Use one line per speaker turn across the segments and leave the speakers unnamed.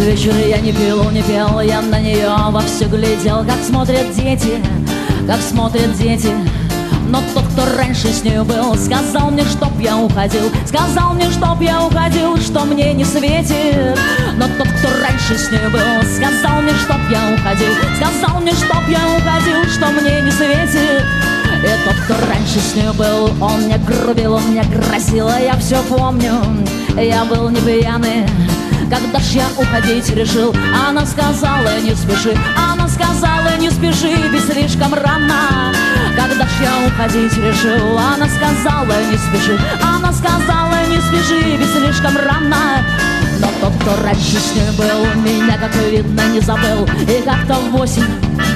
вечер я не пил, я на нее вовсю глядел, как смотрят дети, как смотрят дети. Но тот, кто раньше с нею был, сказал мне, чтоб я уходил, сказал мне, чтоб я уходил, что мне не светит. Но тот, кто раньше с нею был, сказал мне, чтоб я уходил, сказал мне, чтоб я уходил, что мне не светит. И тот, кто раньше с нею был, он мне грубил, он мне грозил, а я все помню, я был не пьяный. Когда ж я уходить решил, она сказала, не спеши, она сказала, не спеши, ведь слишком рано. Когда ж я уходить решил, она сказала, не спеши, она сказала, не спеши, ведь слишком рано. Но тот, кто раньше с ней был, меня, как видно, не забыл. И как-то в осень,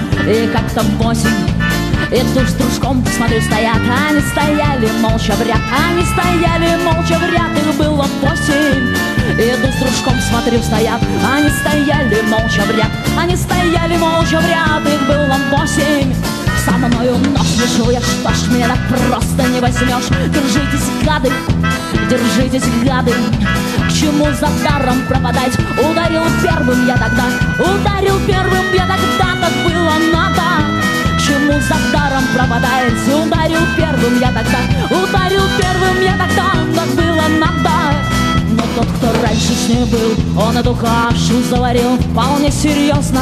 и как-то в осень, и друг с дружком, смотрю, стоят. Они стояли молча в ряд, они стояли молча в ряд, их было 8. Иду с дружком, смотрю, стоят. Они стояли молча в ряд, они стояли молча в ряд, их было 8. Со мною нос решил я, что ж меня так просто не возьмешь. Держитесь, гады, держитесь, гады. К чему за даром пропадать? Ударил первым я тогда, ударил первым я тогда, так было надо. К чему за даром пропадать? Ударил первым я тогда, ударил первым я тогда, так было надо. Но тот, кто раньше с ней был, он эту кашу заварил вполне серьезно,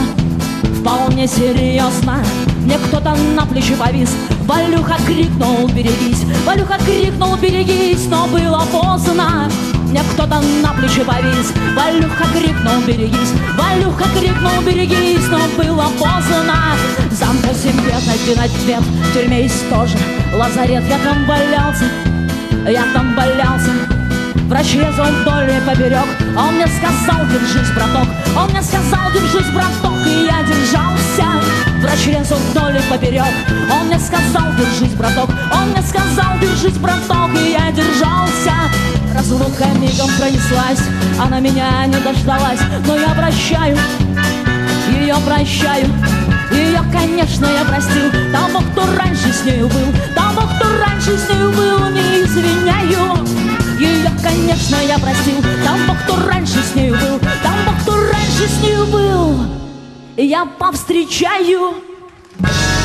вполне серьезно. Мне кто-то на плечи повис, Валюха крикнул, берегись, Валюха крикнул, берегись, но было поздно. Мне кто-то на плечи повис, Валюха крикнул, берегись, Валюха крикнул, берегись, но было поздно. За 8 лет один ответ, в тюрьме есть тоже лазарет. Я там валялся, я там валялся. Врач резал вдоль и поперек, он мне сказал, держись, браток, он мне сказал, держись, браток, и я держался. Врач резал вдоль и поперек, он мне сказал, держись, браток, он мне сказал, держись, браток, и я держался. Разлука мигом пронеслась, она меня не дождалась, но я прощаю, ее прощаю. Ее, конечно, я простил того, кто раньше с нею был, того, кто раньше с нею был, не извиняю. Ее, конечно, я простил того, кто раньше с нею был, того, кто раньше с нею был, я повстречаю.